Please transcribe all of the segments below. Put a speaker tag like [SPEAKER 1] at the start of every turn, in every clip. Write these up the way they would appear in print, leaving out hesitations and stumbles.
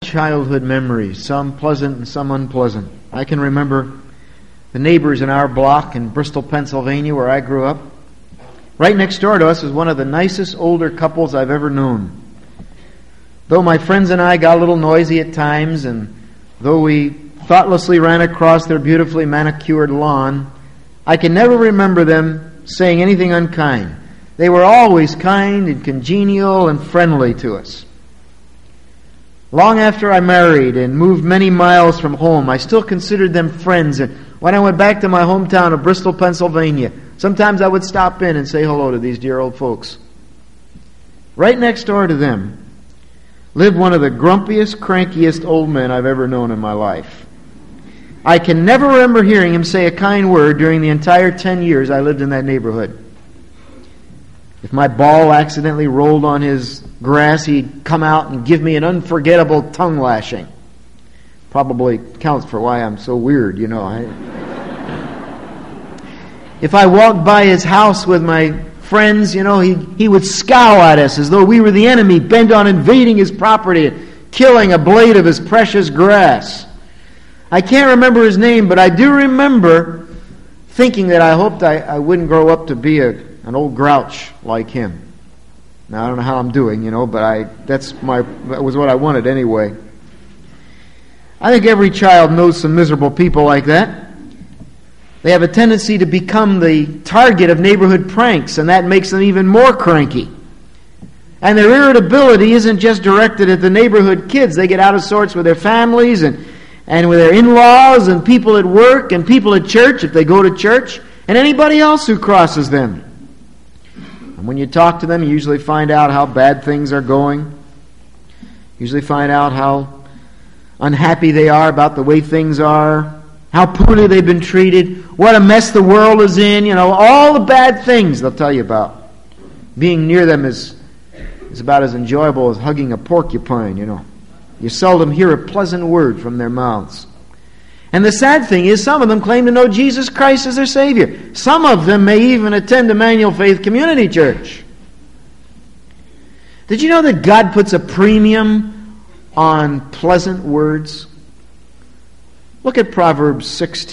[SPEAKER 1] Childhood memories, some pleasant and some unpleasant. I can remember the neighbors in our block in Bristol, Pennsylvania, where I grew up. Right next door to us was one of the nicest older couples I've ever known. Though my friends and I got a little noisy at times, and though we thoughtlessly ran across their beautifully manicured lawn, I can never remember them saying anything unkind. They were always kind and congenial and friendly to us. Long after I married and moved many miles from home, I still considered them friends. And when I went back to my hometown of Bristol, Pennsylvania, sometimes I would stop in and say hello to these dear old folks. Right next door to them lived one of the grumpiest, crankiest old men I've ever known in my life. I can never remember hearing him say a kind word during the entire 10 years I lived in that neighborhood. If my ball accidentally rolled on his grass, he'd come out and give me an unforgettable tongue lashing. Probably counts for why I'm so weird, you know. If I walked by his house with my friends, you know, he would scowl at us as though we were the enemy, bent on invading his property and killing a blade of his precious grass. I can't remember his name, but I do remember thinking that I hoped I wouldn't grow up to be an old grouch like him. Now, I don't know how I'm doing, you know, but that was what I wanted anyway. I think every child knows some miserable people like that. They have a tendency to become the target of neighborhood pranks, and that makes them even more cranky. And their irritability isn't just directed at the neighborhood kids. They get out of sorts with their families and with their in-laws and people at work and people at church if they go to church, and anybody else who crosses them. And when you talk to them, you usually find out how bad things are going. Usually find out how unhappy they are about the way things are, how poorly they've been treated, what a mess the world is in, you know, all the bad things they'll tell you about. Being near them is about as enjoyable as hugging a porcupine, you know. You seldom hear a pleasant word from their mouths. And the sad thing is, some of them claim to know Jesus Christ as their Savior. Some of them may even attend Emmanuel Faith Community Church. Did you know that God puts a premium on pleasant words? Look at Proverbs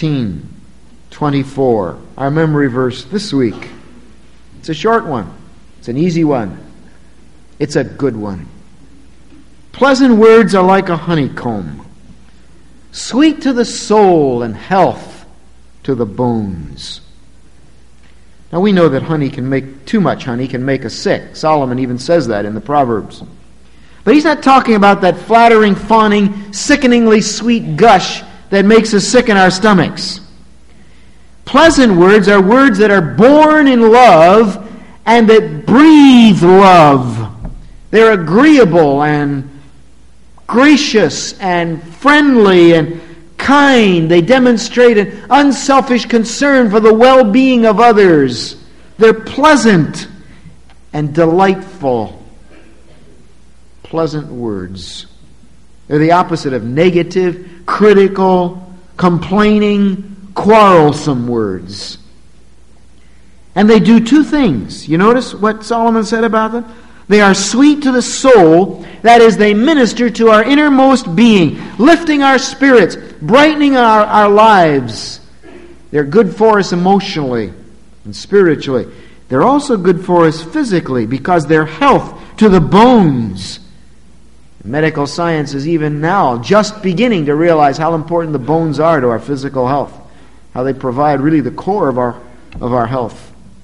[SPEAKER 1] 16:24, our memory verse this week. It's a short one. It's an easy one. It's a good one. Pleasant words are like a honeycomb, sweet to the soul and health to the bones. Now we know that too much honey can make us sick. Solomon even says that in the Proverbs. But he's not talking about that flattering, fawning, sickeningly sweet gush that makes us sick in our stomachs. Pleasant words are words that are born in love and that breathe love. They're agreeable and gracious and friendly and kind. They demonstrate an unselfish concern for the well-being of others. They're pleasant and delightful. Pleasant words. They're the opposite of negative, critical, complaining, quarrelsome words. And they do two things. You notice what Solomon said about them? They are sweet to the soul. That is, they minister to our innermost being, lifting our spirits, brightening our lives. They're good for us emotionally and spiritually. They're also good for us physically because they're health to the bones. Medical science is even now just beginning to realize how important the bones are to our physical health, how they provide really the core of our health.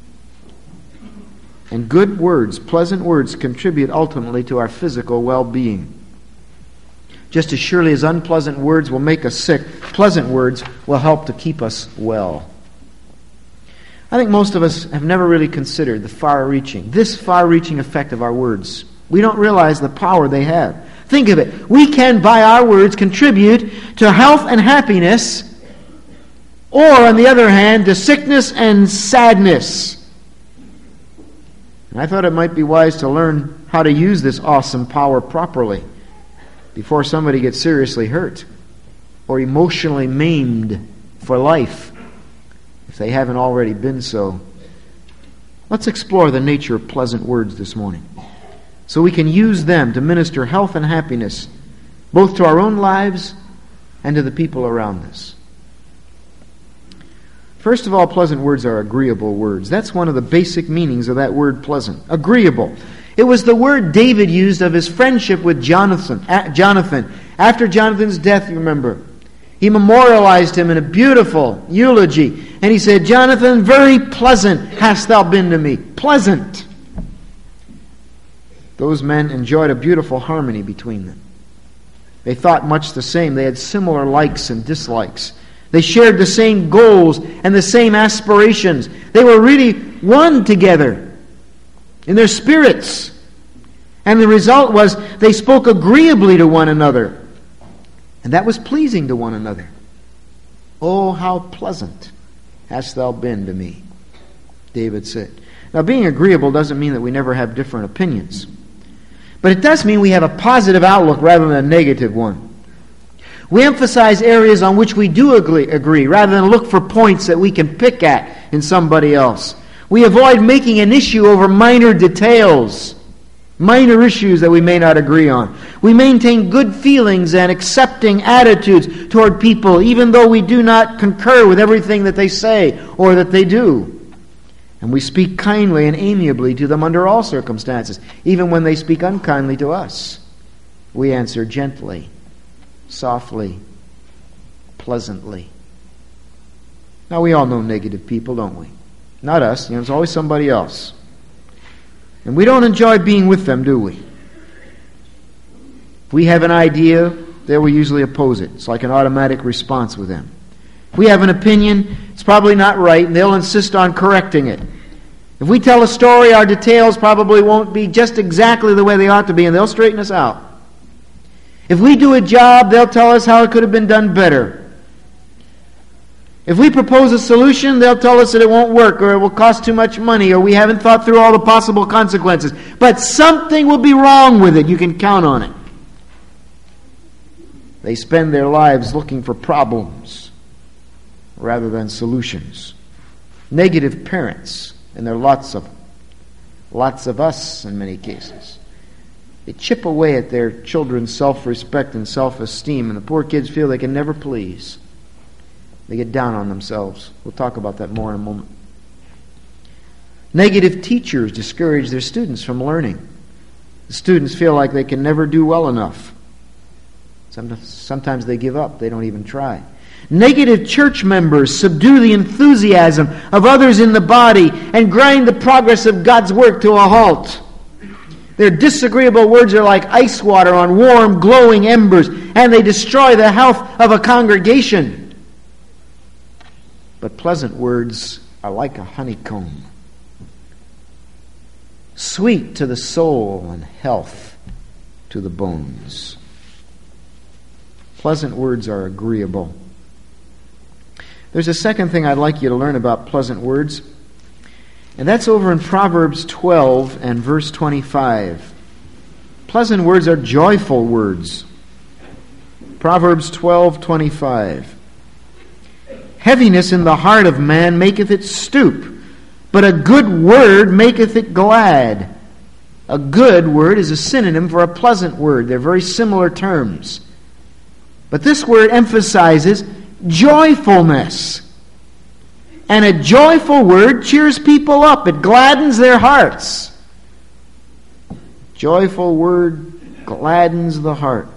[SPEAKER 1] And good words, pleasant words, contribute ultimately to our physical well-being. Just as surely as unpleasant words will make us sick, pleasant words will help to keep us well. I think most of us have never really considered this far-reaching effect of our words. We don't realize the power they have. Think of it. We can, by our words, contribute to health and happiness, or, on the other hand, to sickness and sadness. And I thought it might be wise to learn how to use this awesome power properly before somebody gets seriously hurt or emotionally maimed for life, if they haven't already been so. Let's explore the nature of pleasant words this morning, so we can use them to minister health and happiness both to our own lives and to the people around us. First of all, pleasant words are agreeable words. That's one of the basic meanings of that word pleasant. Agreeable. It was the word David used of his friendship with Jonathan. After Jonathan's death, you remember, he memorialized him in a beautiful eulogy. And he said, Jonathan, very pleasant hast thou been to me. Pleasant. Those men enjoyed a beautiful harmony between them. They thought much the same. They had similar likes and dislikes. They shared the same goals and the same aspirations. They were really one together in their spirits. And the result was they spoke agreeably to one another. And that was pleasing to one another. Oh, how pleasant hast thou been to me, David said. Now, being agreeable doesn't mean that we never have different opinions. But it does mean we have a positive outlook rather than a negative one. We emphasize areas on which we do agree rather than look for points that we can pick at in somebody else. We avoid making an issue over minor details, minor issues that we may not agree on. We maintain good feelings and accepting attitudes toward people even though we do not concur with everything that they say or that they do. And we speak kindly and amiably to them under all circumstances. Even when they speak unkindly to us, we answer gently, softly, pleasantly. Now, we all know negative people, don't we? Not us. It's always somebody else. And we don't enjoy being with them, do we? If we have an idea, they will usually oppose it. It's like an automatic response with them. If we have an opinion, it's probably not right, and they'll insist on correcting it. If we tell a story, our details probably won't be just exactly the way they ought to be, and they'll straighten us out. If we do a job, they'll tell us how it could have been done better. If we propose a solution, they'll tell us that it won't work, or it will cost too much money, or we haven't thought through all the possible consequences. But something will be wrong with it. You can count on it. They spend their lives looking for problems rather than solutions. Negative parents, and there are lots of them. Lots of us in many cases. They chip away at their children's self-respect and self-esteem, and the poor kids feel they can never please. They get down on themselves. We'll talk about that more in a moment. Negative teachers discourage their students from learning. The students feel like they can never do well enough. Sometimes they give up. They don't even try. Negative church members subdue the enthusiasm of others in the body and grind the progress of God's work to a halt. Their disagreeable words are like ice water on warm, glowing embers, and they destroy the health of a congregation. But pleasant words are like a honeycomb, sweet to the soul and health to the bones. Pleasant words are agreeable. There's a second thing I'd like you to learn about pleasant words, and that's over in Proverbs 12 and verse 25. Pleasant words are joyful words. Proverbs 12:25. Heaviness in the heart of man maketh it stoop, but a good word maketh it glad. A good word is a synonym for a pleasant word. They're very similar terms. But this word emphasizes joyfulness. And a joyful word cheers people up. It gladdens their hearts. Joyful word gladdens the heart.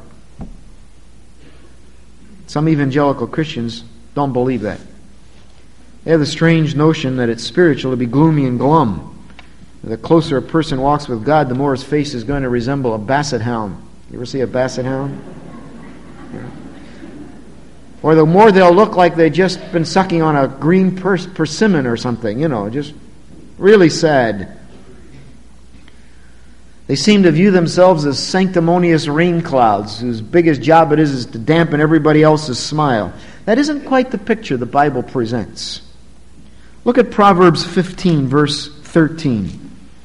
[SPEAKER 1] Some evangelical Christians don't believe that. They have the strange notion that it's spiritual to be gloomy and glum. The closer a person walks with God, the more his face is going to resemble a basset hound. You ever see a basset hound? Yeah. Or the more they'll look like they've just been sucking on a green persimmon or something, just really sad. They seem to view themselves as sanctimonious rain clouds whose biggest job it is to dampen everybody else's smile. That isn't quite the picture the Bible presents. Look at Proverbs 15, verse 13.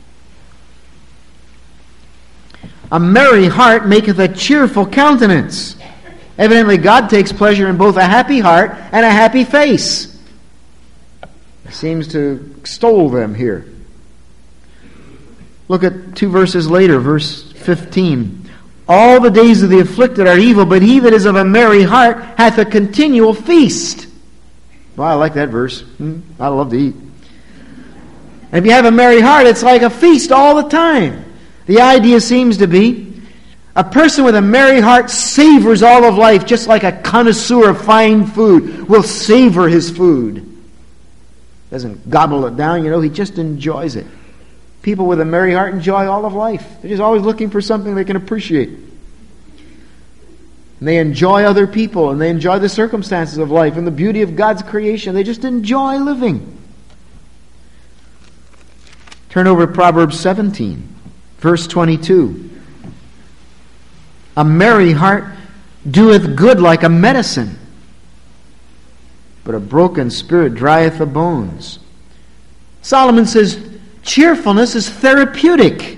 [SPEAKER 1] A merry heart maketh a cheerful countenance. Evidently, God takes pleasure in both a happy heart and a happy face. He seems to extol them here. Look at 2 verses later, verse 15. All the days of the afflicted are evil, but he that is of a merry heart hath a continual feast. Well, I like that verse. I love to eat. And if you have a merry heart, it's like a feast all the time. The idea seems to be a person with a merry heart savors all of life, just like a connoisseur of fine food will savor his food. Doesn't gobble it down, he just enjoys it. People with a merry heart enjoy all of life. They're just always looking for something they can appreciate. And they enjoy other people, and they enjoy the circumstances of life and the beauty of God's creation. They just enjoy living. Turn over to Proverbs 17, verse 22. A merry heart doeth good like a medicine, but a broken spirit drieth the bones. Solomon says, cheerfulness is therapeutic.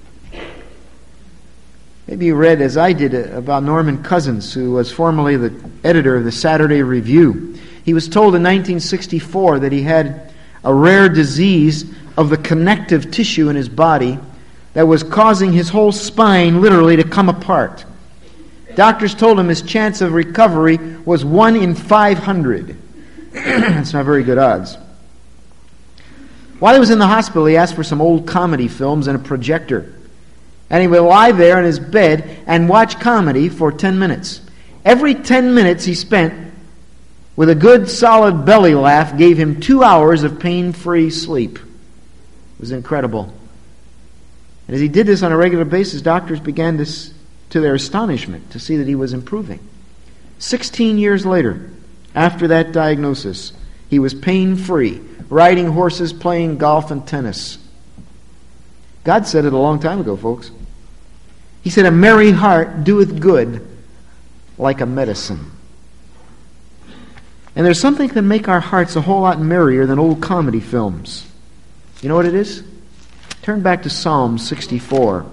[SPEAKER 1] Maybe you read, as I did, about Norman Cousins, who was formerly the editor of the Saturday Review. He was told in 1964 that he had a rare disease of the connective tissue in his body that was causing his whole spine literally to come apart. Doctors told him his chance of recovery was 1 in 500. That's not very good odds. While he was in the hospital, he asked for some old comedy films and a projector. And he would lie there in his bed and watch comedy for 10 minutes. Every 10 minutes he spent with a good solid belly laugh gave him 2 hours of pain-free sleep. It was incredible. And as he did this on a regular basis, doctors began to their astonishment to see that he was improving. 16 years later, after that diagnosis, he was pain-free, riding horses, playing golf and tennis. God said it a long time ago, folks. He said, a merry heart doeth good like a medicine. And there's something that can make our hearts a whole lot merrier than old comedy films. You know what it is? Turn back to Psalm 64,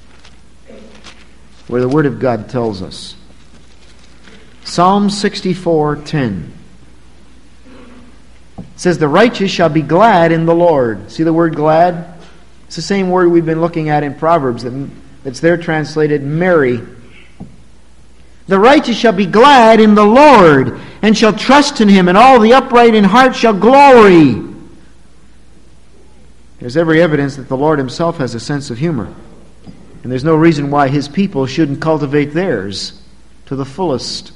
[SPEAKER 1] where the Word of God tells us. Psalm 64:10. It says, the righteous shall be glad in the Lord. See the word glad? It's the same word we've been looking at in Proverbs that's there translated merry. The righteous shall be glad in the Lord, and shall trust in Him, and all the upright in heart shall glory. There's every evidence that the Lord Himself has a sense of humor. And there's no reason why His people shouldn't cultivate theirs to the fullest.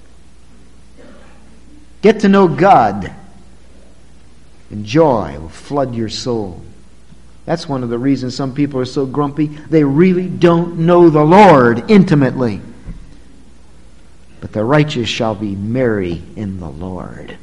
[SPEAKER 1] Get to know God, and joy will flood your soul. That's one of the reasons some people are so grumpy. They really don't know the Lord intimately. But the righteous shall be merry in the Lord.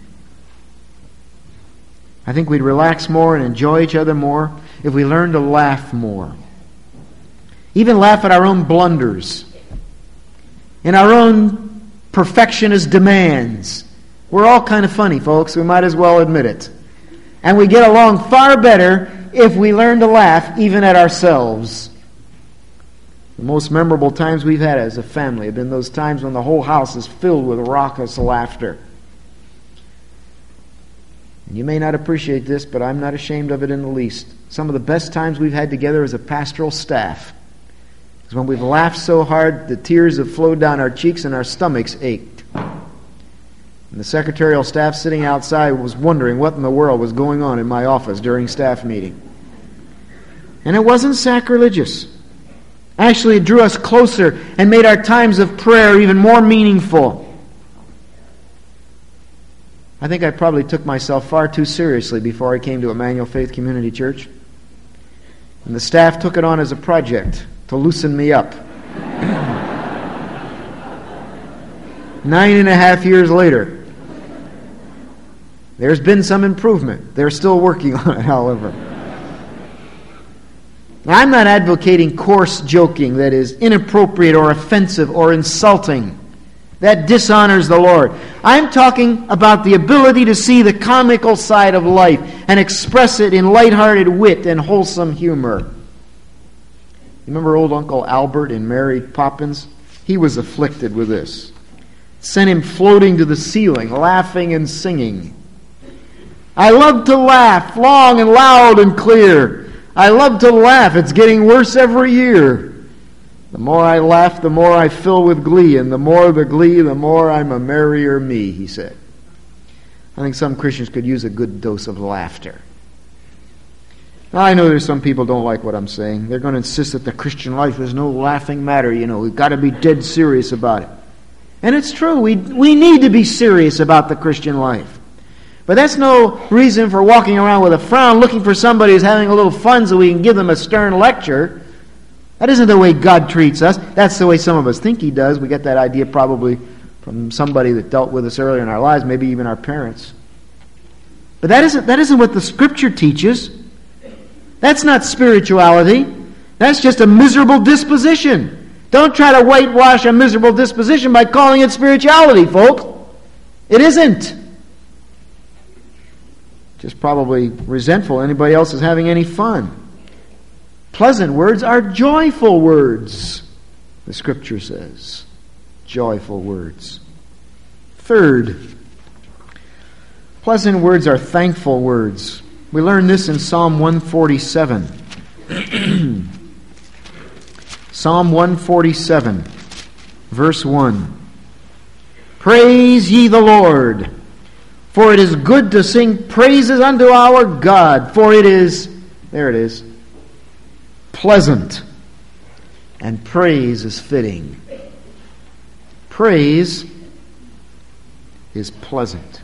[SPEAKER 1] I think we'd relax more and enjoy each other more if we learn to laugh more. Even laugh at our own blunders, in our own perfectionist demands. We're all kind of funny, folks. We might as well admit it. And we get along far better if we learn to laugh even at ourselves. The most memorable times we've had as a family have been those times when the whole house is filled with raucous laughter. And you may not appreciate this, but I'm not ashamed of it in the least. Some of the best times we've had together as a pastoral staff is when we've laughed so hard the tears have flowed down our cheeks and our stomachs ached. And the secretarial staff sitting outside was wondering what in the world was going on in my office during staff meeting. And it wasn't sacrilegious. Actually, it drew us closer and made our times of prayer even more meaningful. I think I probably took myself far too seriously before I came to Emmanuel Faith Community Church. And the staff took it on as a project to loosen me up. 9.5 years later, there's been some improvement. They're still working on it, however. Now, I'm not advocating coarse joking that is inappropriate or offensive or insulting. That dishonors the Lord. I'm talking about the ability to see the comical side of life and express it in lighthearted wit and wholesome humor. You remember old Uncle Albert in Mary Poppins? He was afflicted with this. It sent him floating to the ceiling, laughing and singing. I love to laugh, long and loud and clear. I love to laugh. It's getting worse every year. The more I laugh, the more I fill with glee, and the more the glee, the more I'm a merrier me, he said. I think some Christians could use a good dose of laughter. Now, I know there's some people don't like what I'm saying. They're going to insist that the Christian life is no laughing matter. We've got to be dead serious about it. And it's true. We need to be serious about the Christian life. But that's no reason for walking around with a frown looking for somebody who's having a little fun so we can give them a stern lecture. That isn't the way God treats us. That's the way some of us think He does. We get that idea probably from somebody that dealt with us earlier in our lives, maybe even our parents. But that isn't what the Scripture teaches. That's not spirituality. That's just a miserable disposition. Don't try to whitewash a miserable disposition by calling it spirituality, folks. It isn't. Just probably resentful anybody else is having any fun. Pleasant words are joyful words, the Scripture says. Joyful words. Third, pleasant words are thankful words. We learn this in Psalm 147. Psalm 147, verse 1. Praise ye the Lord, for it is good to sing praises unto our God, for it is, there it is, pleasant, and praise is fitting. Praise is pleasant.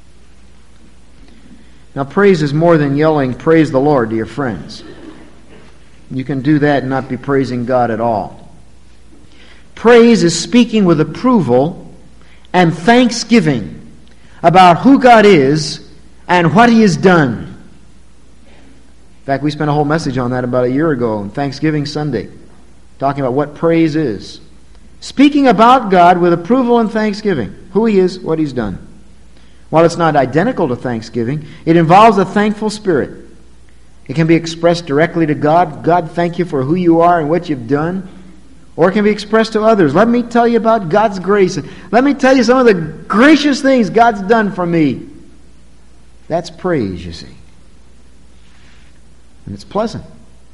[SPEAKER 1] Now, praise is more than yelling, praise the Lord, dear friends. You can do that and not be praising God at all. Praise is speaking with approval and thanksgiving about who God is and what He has done. In fact, we spent a whole message on that about a year ago on Thanksgiving Sunday, talking about what praise is. Speaking about God with approval and thanksgiving, who He is, what He's done. While it's not identical to thanksgiving, it involves a thankful spirit. It can be expressed directly to God. God, thank you for who you are and what you've done. Or it can be expressed to others. Let me tell you about God's grace. Let me tell you some of the gracious things God's done for me. That's praise, you see. And it's pleasant.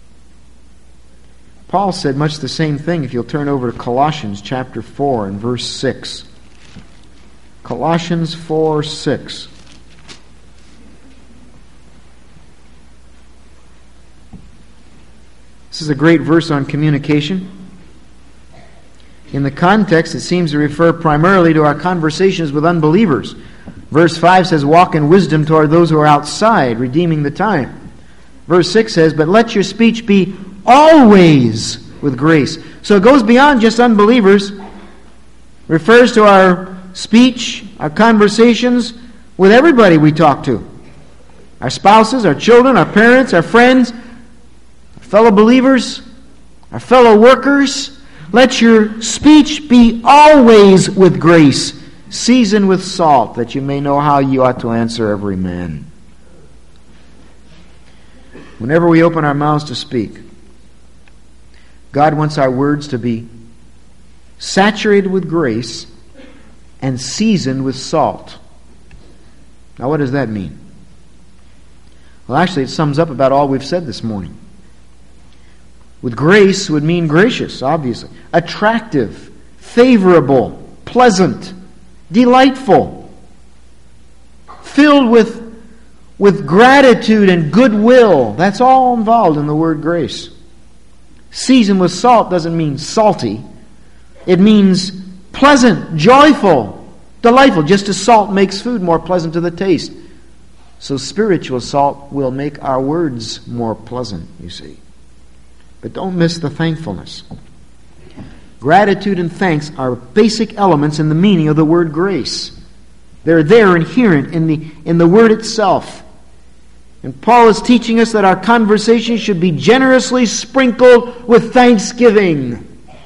[SPEAKER 1] Paul said much the same thing if you'll turn over to Colossians chapter 4 and verse 6. Colossians 4:6. This is a great verse on communication. In the context, it seems to refer primarily to our conversations with unbelievers. Verse 5 says, walk in wisdom toward those who are outside, redeeming the time. Verse 6 says, but let your speech be always with grace. So it goes beyond just unbelievers. Refers to our speech, our conversations with everybody we talk to. Our spouses, our children, our parents, our friends, our fellow believers, our fellow workers. Let your speech be always with grace, seasoned with salt, that you may know how you ought to answer every man. Whenever we open our mouths to speak, God wants our words to be saturated with grace and seasoned with salt. Now, what does that mean? Well, actually, it sums up about all we've said this morning. With grace would mean gracious, obviously. Attractive, favorable, pleasant, delightful. Filled with gratitude and goodwill. That's all involved in the word grace. Seasoned with salt doesn't mean salty. It means pleasant, joyful, delightful, just as salt makes food more pleasant to the taste. So spiritual salt will make our words more pleasant, you see. But don't miss the thankfulness. Gratitude and thanks are basic elements in the meaning of the word grace. They're there inherent in the word itself. And Paul is teaching us that our conversation should be generously sprinkled with thanksgiving.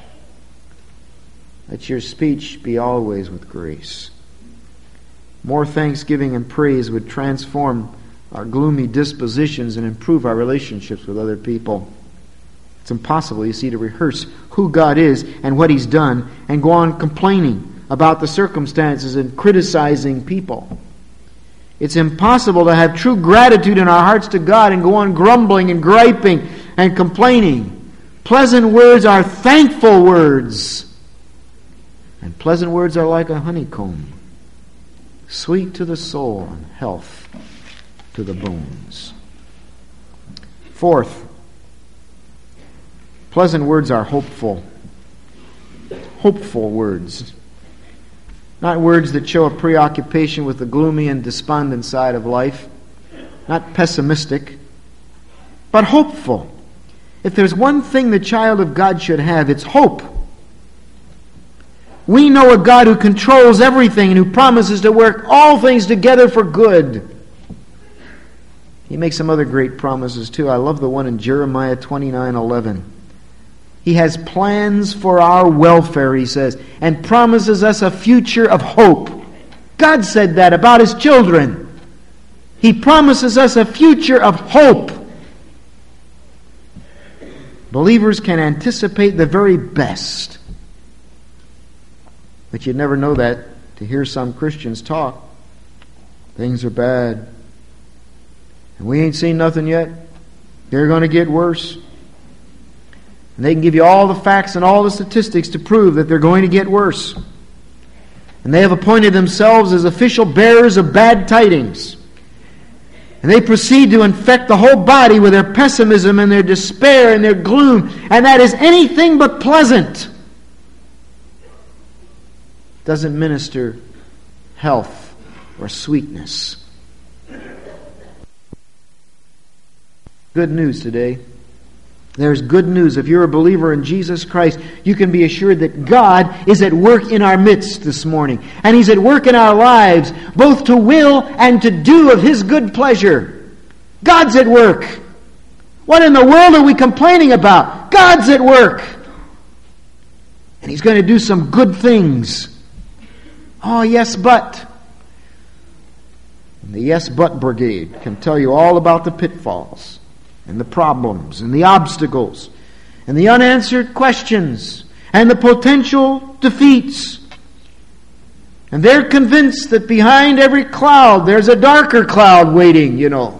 [SPEAKER 1] Let your speech be always with grace. More thanksgiving and praise would transform our gloomy dispositions and improve our relationships with other people. It's impossible, you see, to rehearse who God is and what He's done and go on complaining about the circumstances and criticizing people. It's impossible to have true gratitude in our hearts to God and go on grumbling and griping and complaining. Pleasant words are thankful words. And pleasant words are like a honeycomb, sweet to the soul and health to the bones. Fourth, pleasant words are hopeful. Hopeful words. Not words that show a preoccupation with the gloomy and despondent side of life. Not pessimistic, but hopeful. If there's one thing the child of God should have, it's hope. We know a God who controls everything and who promises to work all things together for good. He makes some other great promises too. I love the one in Jeremiah 29:11. He has plans for our welfare, he says, and promises us a future of hope. God said that about His children. He promises us a future of hope. Believers can anticipate the very best. But you'd never know that to hear some Christians talk. Things are bad. And we ain't seen nothing yet. They're going to get worse. And they can give you all the facts and all the statistics to prove that they're going to get worse. And they have appointed themselves as official bearers of bad tidings. And they proceed to infect the whole body with their pessimism and their despair and their gloom. And that is anything but pleasant. Doesn't minister health or sweetness. Good news today. There's good news. If you're a believer in Jesus Christ, you can be assured that God is at work in our midst this morning. And He's at work in our lives, both to will and to do of His good pleasure. God's at work. What in the world are we complaining about? God's at work. And He's going to do some good things. Oh, yes, but. And the yes, but brigade can tell you all about the pitfalls and the problems and the obstacles and the unanswered questions and the potential defeats. And they're convinced that behind every cloud there's a darker cloud waiting, you know.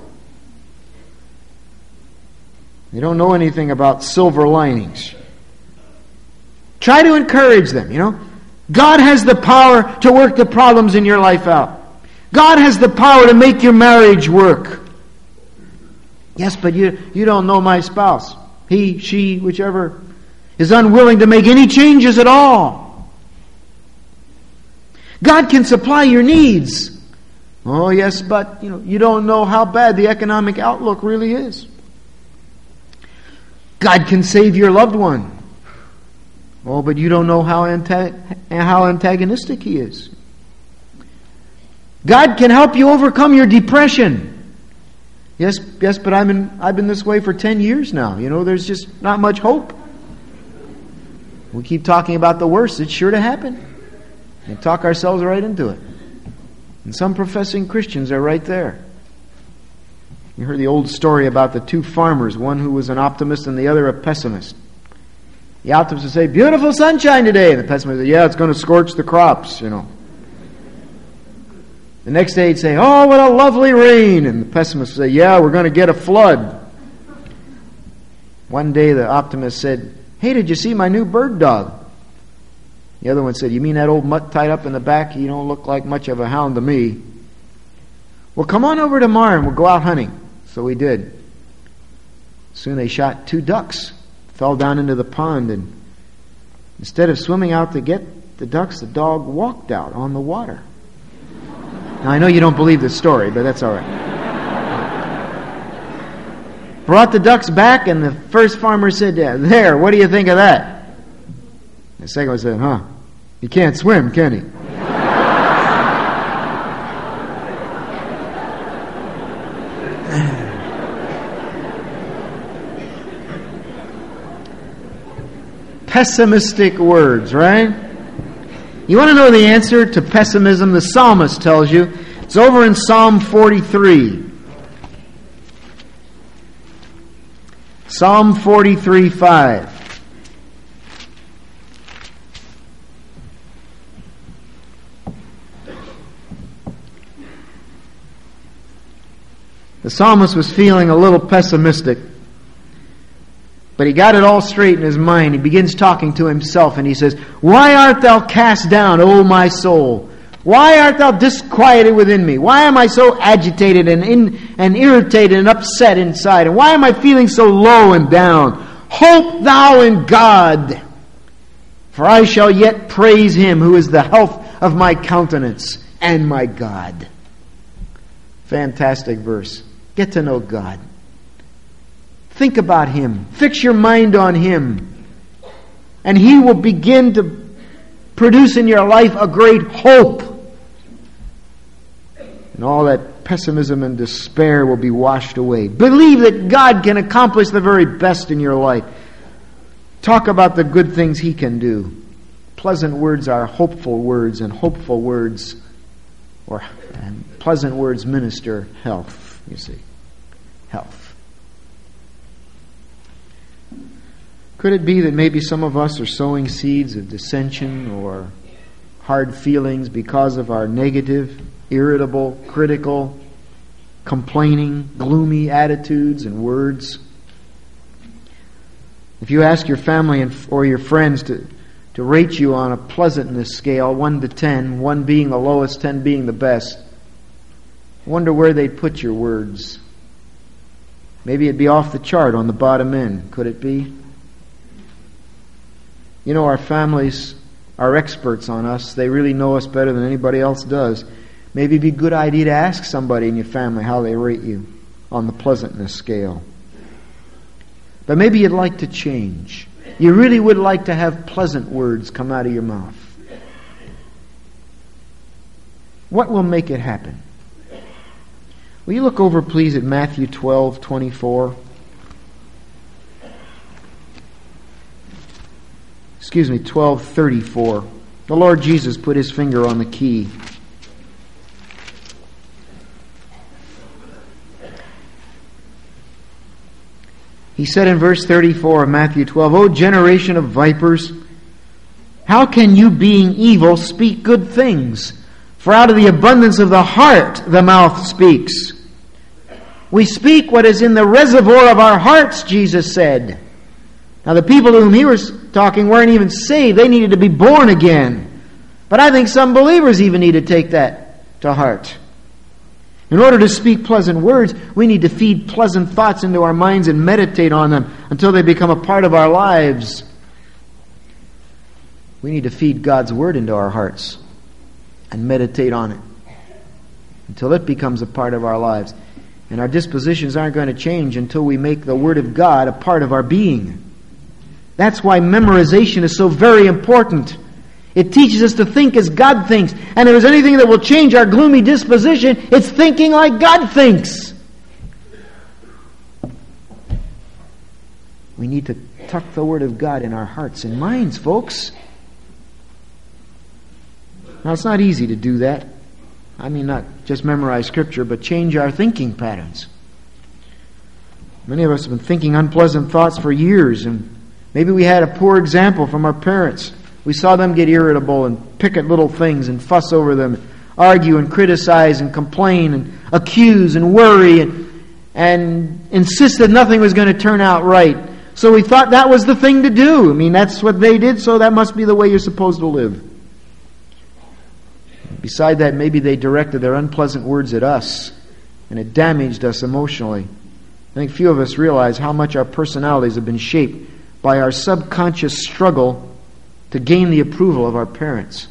[SPEAKER 1] They don't know anything about silver linings. Try to encourage them, you know. God has the power to work the problems in your life out. God has the power to make your marriage work. Yes, but you don't know my spouse. He, she, whichever, is unwilling to make any changes at all. God can supply your needs. Oh, yes, but you don't know how bad the economic outlook really is. God can save your loved one. Oh, but you don't know how antagonistic He is. God can help you overcome your depression. Yes, but I've been this way for 10 years now. There's just not much hope. We keep talking about the worst. It's sure to happen. And talk ourselves right into it. And some professing Christians are right there. You heard the old story about the two farmers, one who was an optimist and the other a pessimist. The optimist would say, beautiful sunshine today. And the pessimist would say, yeah, it's going to scorch the crops, The next day he'd say, oh, what a lovely rain. And the pessimist would say, yeah, we're going to get a flood. One day the optimist said, hey, did you see my new bird dog? The other one said, you mean that old mutt tied up in the back? You don't look like much of a hound to me. Well, come on over tomorrow and we'll go out hunting. So we did. Soon they shot 2 ducks, fell down into the pond, and instead of swimming out to get the ducks, the dog walked out on the water. Now, I know you don't believe this story, but that's all right. Brought the ducks back, and the first farmer said, there, what do you think of that? The second one said, he can't swim, can he? Pessimistic words, right? You want to know the answer to pessimism? The psalmist tells you. It's over in Psalm 43. Psalm 43:5. The psalmist was feeling a little pessimistic. But But he got it all straight in his mind. He begins talking to himself and he says, "Why art thou cast down, O my soul? Why art thou disquieted within me? Why am I so agitated and irritated and upset inside? And why am I feeling so low and down? Hope thou in God, for I shall yet praise Him who is the health of my countenance and my God." Fantastic verse. Get to know God. Think about Him. Fix your mind on Him. And He will begin to produce in your life a great hope. And all that pessimism and despair will be washed away. Believe that God can accomplish the very best in your life. Talk about the good things He can do. Pleasant words are hopeful words, and hopeful words and pleasant words minister health, you see. Health. Could it be that maybe some of us are sowing seeds of dissension or hard feelings because of our negative, irritable, critical, complaining, gloomy attitudes and words? If you ask your family or your friends to rate you on a pleasantness scale, 1 to 10, 1 being the lowest, 10 being the best, I wonder where they'd put your words. Maybe it'd be off the chart on the bottom end. Could it be? You know, our families are experts on us. They really know us better than anybody else does. Maybe it'd be a good idea to ask somebody in your family how they rate you on the pleasantness scale. But maybe you'd like to change. You really would like to have pleasant words come out of your mouth. What will make it happen? Will you look over, please, at Matthew 12:24? 12:34. The Lord Jesus put His finger on the key. He said in verse 34 of Matthew 12, "O generation of vipers, how can you, being evil, speak good things? For out of the abundance of the heart the mouth speaks." We speak what is in the reservoir of our hearts, Jesus said. Now the people to whom He was talking weren't even saved. They needed to be born again. But I think some believers even need to take that to heart. In order to speak pleasant words, we need to feed pleasant thoughts into our minds and meditate on them until they become a part of our lives. We need to feed God's Word into our hearts and meditate on it until it becomes a part of our lives. And our dispositions aren't going to change until we make the Word of God a part of our being. That's why memorization is so very important. It teaches us to think as God thinks. And if there's anything that will change our gloomy disposition, it's thinking like God thinks. We need to tuck the Word of God in our hearts and minds, folks. Now, it's not easy to do that. I mean, not just memorize Scripture, but change our thinking patterns. Many of us have been thinking unpleasant thoughts for years, and maybe we had a poor example from our parents. We saw them get irritable and pick at little things and fuss over them, argue and criticize and complain and accuse and worry and insist that nothing was going to turn out right. So we thought that was the thing to do. I mean, that's what they did, so that must be the way you're supposed to live. Beside that, maybe they directed their unpleasant words at us, and it damaged us emotionally. I think few of us realize how much our personalities have been shaped by our subconscious struggle to gain the approval of our parents.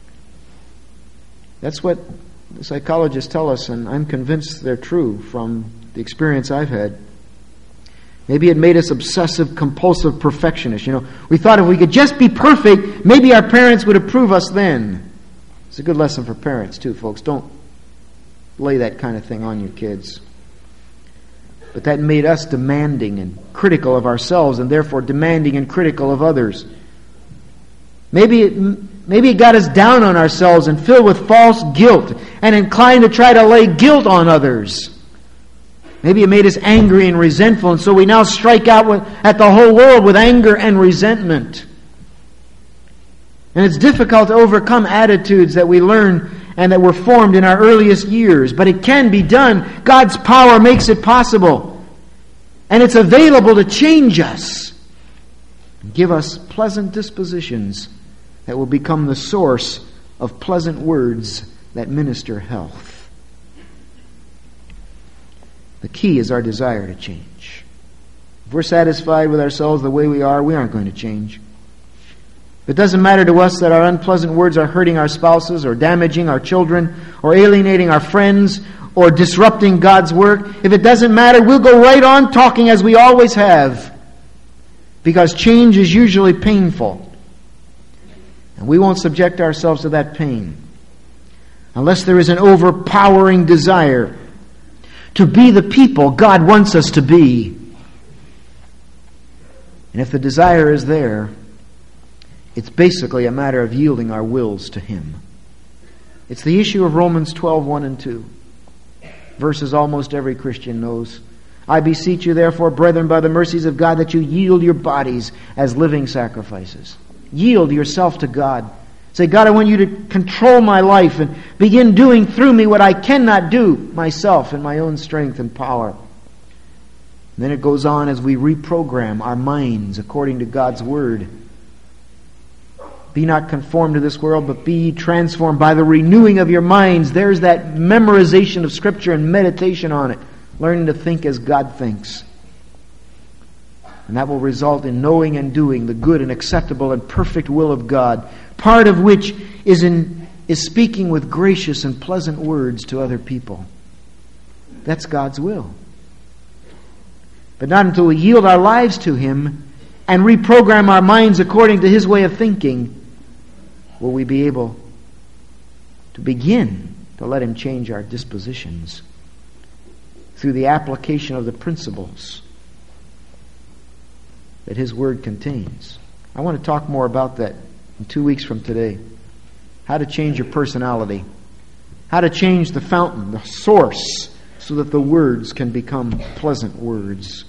[SPEAKER 1] That's what the psychologists tell us, and I'm convinced they're true from the experience I've had. Maybe it made us obsessive, compulsive perfectionists. You know, we thought if we could just be perfect, maybe our parents would approve us then. It's a good lesson for parents too, folks. Don't lay that kind of thing on your kids. But that made us demanding and critical of ourselves, and therefore demanding and critical of others. Maybe it got us down on ourselves and filled with false guilt and inclined to try to lay guilt on others. Maybe it made us angry and resentful, and so we now strike out at the whole world with anger and resentment. And it's difficult to overcome attitudes that we learn and that were formed in our earliest years. But it can be done. God's power makes it possible. And it's available to change us. Give us pleasant dispositions that will become the source of pleasant words that minister health. The key is our desire to change. If we're satisfied with ourselves the way we aren't going to change. It doesn't matter to us that our unpleasant words are hurting our spouses or damaging our children or alienating our friends or disrupting God's work. If it doesn't matter, we'll go right on talking as we always have, because change is usually painful. And we won't subject ourselves to that pain unless there is an overpowering desire to be the people God wants us to be. And if the desire is there, it's basically a matter of yielding our wills to Him. It's the issue of Romans 12:1 and 2. Verses almost every Christian knows. I beseech you, therefore, brethren, by the mercies of God, that you yield your bodies as living sacrifices. Yield yourself to God. Say, God, I want you to control my life and begin doing through me what I cannot do myself in my own strength and power. And then it goes on as we reprogram our minds according to God's Word. Be not conformed to this world, but be transformed by the renewing of your minds. There's that memorization of Scripture and meditation on it. Learning to think as God thinks. And that will result in knowing and doing the good and acceptable and perfect will of God. Part of which is speaking with gracious and pleasant words to other people. That's God's will. But not until we yield our lives to Him and reprogram our minds according to His way of thinking will we be able to begin to let Him change our dispositions through the application of the principles that His Word contains. I want to talk more about that in 2 weeks from today. How to change your personality. How to change the fountain, the source, so that the words can become pleasant words.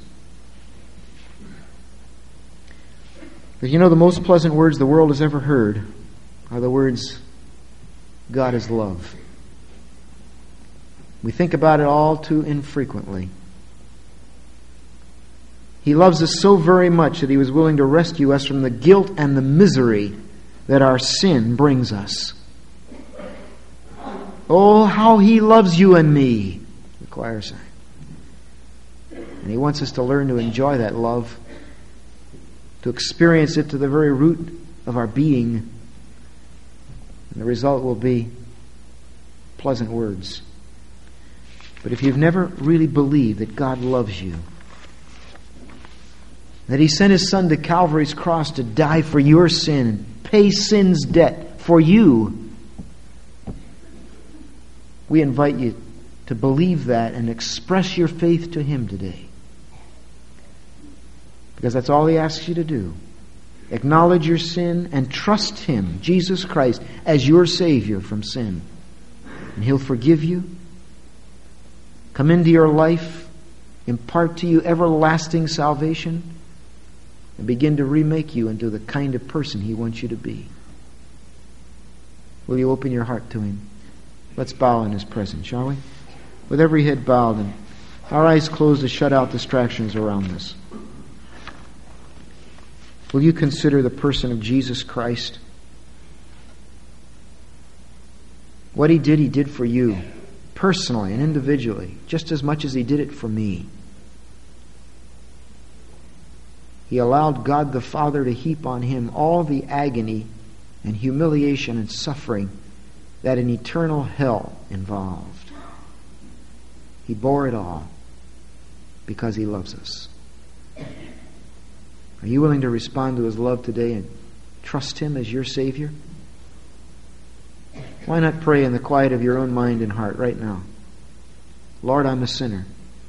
[SPEAKER 1] But you know, the most pleasant words the world has ever heard are the words, God is love. We think about it all too infrequently. He loves us so very much that He was willing to rescue us from the guilt and the misery that our sin brings us. Oh, how He loves you and me, the choir sang. And He wants us to learn to enjoy that love, to experience it to the very root of our being. And the result will be pleasant words. But if you've never really believed that God loves you, that He sent His Son to Calvary's cross to die for your sin and pay sin's debt for you, we invite you to believe that and express your faith to Him today. Because that's all He asks you to do. Acknowledge your sin and trust Him, Jesus Christ, as your Savior from sin. And He'll forgive you, come into your life, impart to you everlasting salvation, and begin to remake you into the kind of person He wants you to be. Will you open your heart to Him? Let's bow in His presence, shall we? With every head bowed and our eyes closed to shut out distractions around us. Will you consider the person of Jesus Christ? What He did for you, personally and individually, just as much as He did it for me. He allowed God the Father to heap on Him all the agony and humiliation and suffering that an eternal hell involved. He bore it all because He loves us. Are you willing to respond to His love today and trust Him as your Savior? Why not pray in the quiet of your own mind and heart right now? Lord, I'm a sinner.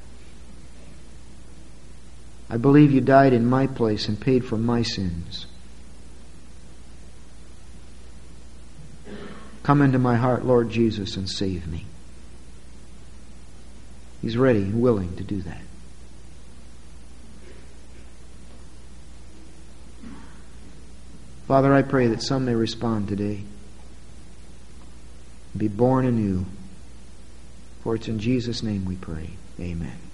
[SPEAKER 1] I believe You died in my place and paid for my sins. Come into my heart, Lord Jesus, and save me. He's ready and willing to do that. Father, I pray that some may respond today, be born anew. For it's in Jesus' name we pray. Amen.